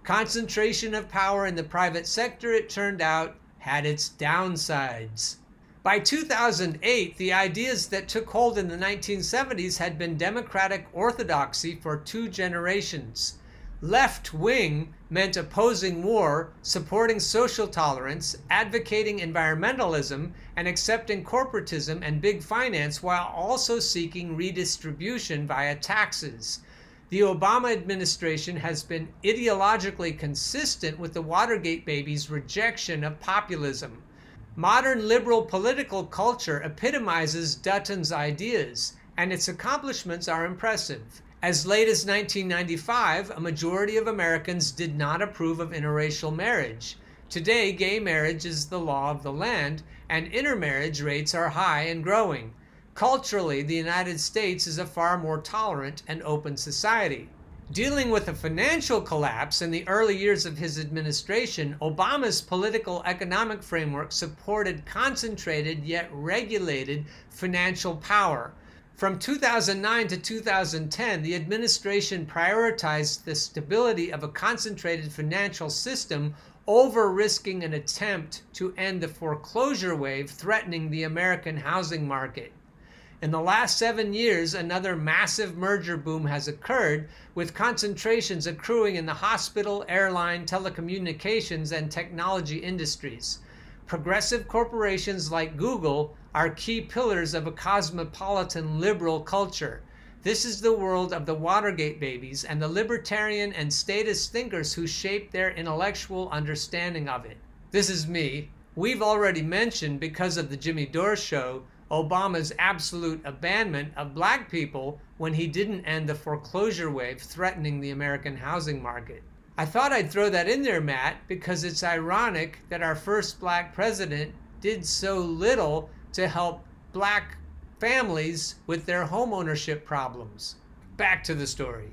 Concentration of power in the private sector, it turned out, had its downsides. By two thousand eight, the ideas that took hold in the nineteen seventies had been democratic orthodoxy for two generations. Left wing meant opposing war, supporting social tolerance, advocating environmentalism, and accepting corporatism and big finance while also seeking redistribution via taxes. The Obama administration has been ideologically consistent with the Watergate babies' rejection of populism. Modern liberal political culture epitomizes Dutton's ideas, and its accomplishments are impressive. As late as nineteen ninety-five, a majority of Americans did not approve of interracial marriage. Today, gay marriage is the law of the land, and intermarriage rates are high and growing. Culturally, the United States is a far more tolerant and open society. Dealing with a financial collapse in the early years of his administration, Obama's political economic framework supported concentrated yet regulated financial power. From two thousand nine to two thousand ten, the administration prioritized the stability of a concentrated financial system over risking an attempt to end the foreclosure wave threatening the American housing market. In the last seven years, another massive merger boom has occurred, with concentrations accruing in the hospital, airline, telecommunications, and technology industries. Progressive corporations like Google are key pillars of a cosmopolitan liberal culture. This is the world of the Watergate babies and the libertarian and statist thinkers who shaped their intellectual understanding of it. This is me. We've already mentioned, because of the Jimmy Dore show, Obama's absolute abandonment of black people when he didn't end the foreclosure wave threatening the American housing market. I thought I'd throw that in there, Matt, because it's ironic that our first black president did so little to help black families with their homeownership problems. Back to the story.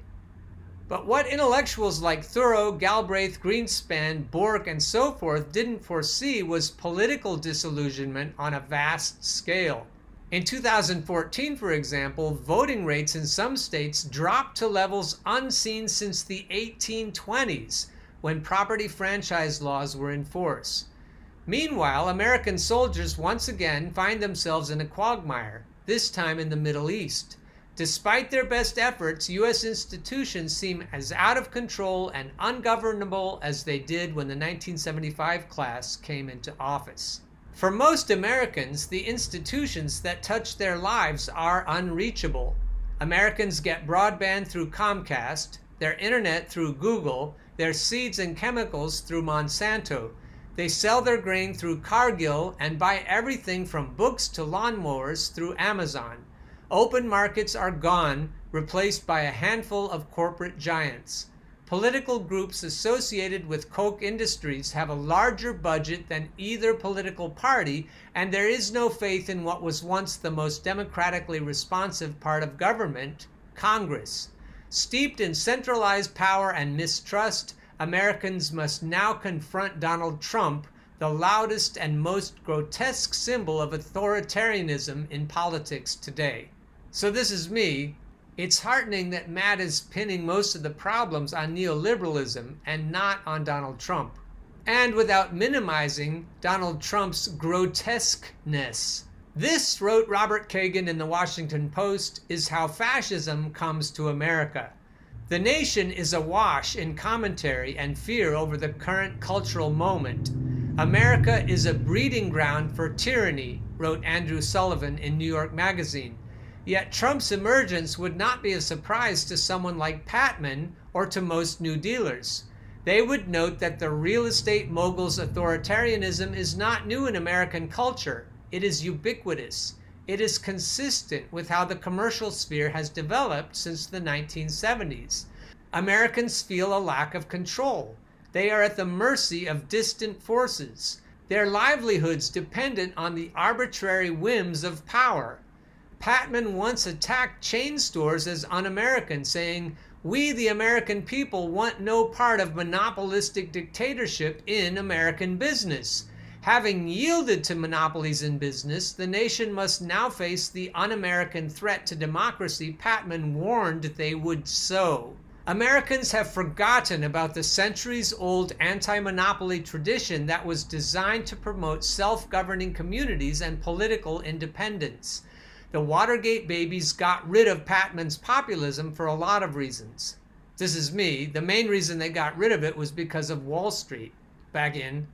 But what intellectuals like Thoreau, Galbraith, Greenspan, Bork, and so forth didn't foresee was political disillusionment on a vast scale. In two thousand fourteen, for example, voting rates in some states dropped to levels unseen since the eighteen twenties, when property franchise laws were in force. Meanwhile, American soldiers once again find themselves in a quagmire, this time in the Middle East. Despite their best efforts, U S institutions seem as out of control and ungovernable as they did when the nineteen seventy-five class came into office. For most Americans, the institutions that touch their lives are unreachable. Americans get broadband through Comcast, their internet through Google, their seeds and chemicals through Monsanto. They sell their grain through Cargill and buy everything from books to lawnmowers through Amazon. Open markets are gone, replaced by a handful of corporate giants. Political groups associated with Koch Industries have a larger budget than either political party, and there is no faith in what was once the most democratically responsive part of government, Congress. Steeped in centralized power and mistrust, Americans must now confront Donald Trump, the loudest and most grotesque symbol of authoritarianism in politics today. So this is me. It's heartening that Matt is pinning most of the problems on neoliberalism and not on Donald Trump. And without minimizing Donald Trump's grotesqueness. This, wrote Robert Kagan in the Washington Post, is how fascism comes to America. The nation is awash in commentary and fear over the current cultural moment. America is a breeding ground for tyranny, wrote Andrew Sullivan in New York Magazine. Yet Trump's emergence would not be a surprise to someone like Patman or to most New Dealers. They would note that the real estate mogul's authoritarianism is not new in American culture. It is ubiquitous. It is consistent with how the commercial sphere has developed since the nineteen seventies. Americans feel a lack of control. They are at the mercy of distant forces, their livelihoods dependent on the arbitrary whims of power. Patman once attacked chain stores as un-American, saying, "We, the American people, want no part of monopolistic dictatorship in American business." Having yielded to monopolies in business, the nation must now face the un-American threat to democracy Patman warned they would sow. Americans have forgotten about the centuries-old anti-monopoly tradition that was designed to promote self-governing communities and political independence. The Watergate babies got rid of Patman's populism for a lot of reasons. This is me. The main reason they got rid of it was because of Wall Street back in.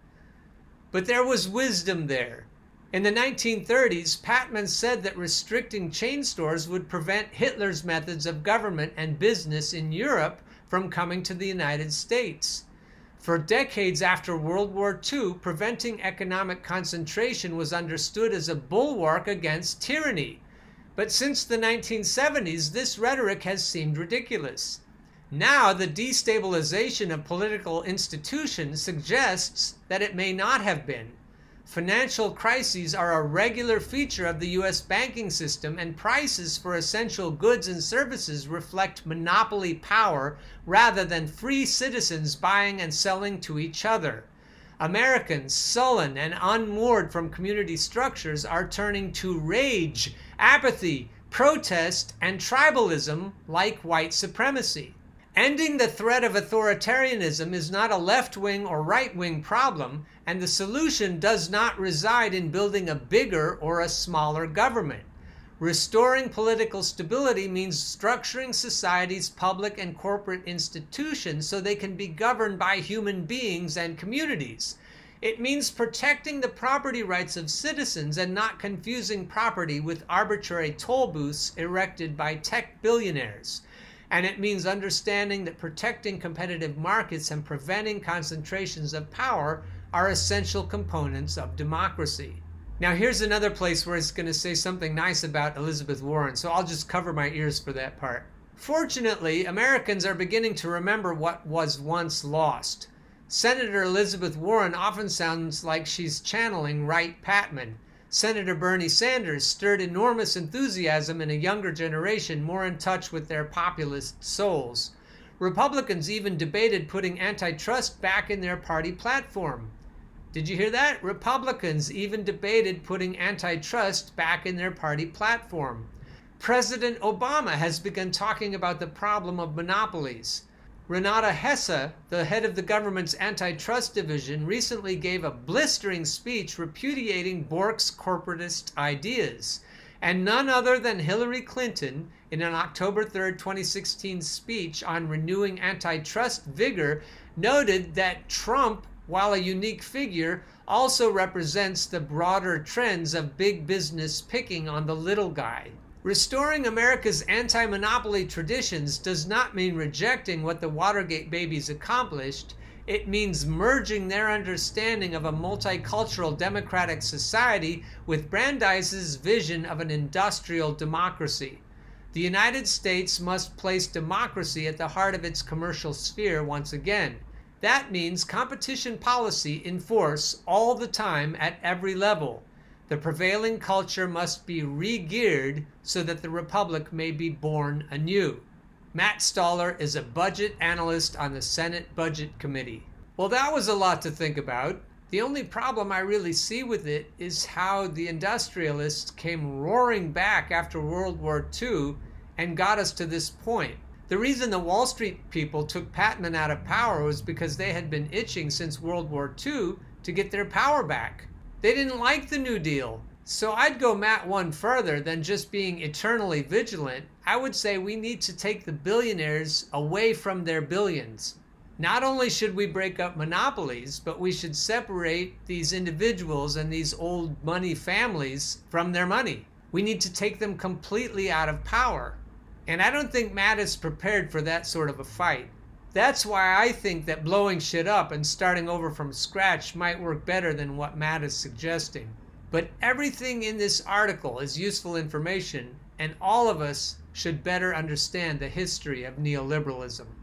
But there was wisdom there. In the nineteen thirties, Patman said that restricting chain stores would prevent Hitler's methods of government and business in Europe from coming to the United States. For decades after World War Two, preventing economic concentration was understood as a bulwark against tyranny. But since the nineteen seventies, this rhetoric has seemed ridiculous. Now, the destabilization of political institutions suggests that it may not have been. Financial crises are a regular feature of the U S banking system, and prices for essential goods and services reflect monopoly power rather than free citizens buying and selling to each other. Americans, sullen and unmoored from community structures, are turning to rage, apathy, protest, and tribalism like white supremacy. Ending the threat of authoritarianism is not a left-wing or right-wing problem, and the solution does not reside in building a bigger or a smaller government. Restoring political stability means structuring society's public and corporate institutions so they can be governed by human beings and communities. It means protecting the property rights of citizens and not confusing property with arbitrary toll booths erected by tech billionaires. And it means understanding that protecting competitive markets and preventing concentrations of power are essential components of democracy. Now, here's another place where it's going to say something nice about Elizabeth Warren, so I'll just cover my ears for that part. Fortunately, Americans are beginning to remember what was once lost. Senator Elizabeth Warren often sounds like she's channeling Wright Patman. Senator Bernie Sanders stirred enormous enthusiasm in a younger generation more in touch with their populist souls. Republicans even debated putting antitrust back in their party platform. Did you hear that? Republicans even debated putting antitrust back in their party platform. President Obama has begun talking about the problem of monopolies. Renata Hesse, the head of the government's antitrust division, recently gave a blistering speech repudiating Bork's corporatist ideas. And none other than Hillary Clinton, in an October third, twenty sixteen speech on renewing antitrust vigor, noted that Trump, while a unique figure, also represents the broader trends of big business picking on the little guy. Restoring America's anti-monopoly traditions does not mean rejecting what the Watergate babies accomplished. It means merging their understanding of a multicultural democratic society with Brandeis's vision of an industrial democracy. The United States must place democracy at the heart of its commercial sphere once again. That means competition policy in force all the time at every level. The prevailing culture must be re-geared so that the republic may be born anew. Matt Stoller is a budget analyst on the Senate Budget Committee. Well, that was a lot to think about. The only problem I really see with it is how the industrialists came roaring back after World War Two and got us to this point. The reason the Wall Street people took Patman out of power was because they had been itching since World War Two to get their power back. They didn't like the New Deal. So I'd go Matt one further than just being eternally vigilant. I would say we need to take the billionaires away from their billions. Not only should we break up monopolies, but we should separate these individuals and these old money families from their money. We need to take them completely out of power. And I don't think Matt is prepared for that sort of a fight. That's why I think that blowing shit up and starting over from scratch might work better than what Matt is suggesting. But everything in this article is useful information, and all of us should better understand the history of neoliberalism.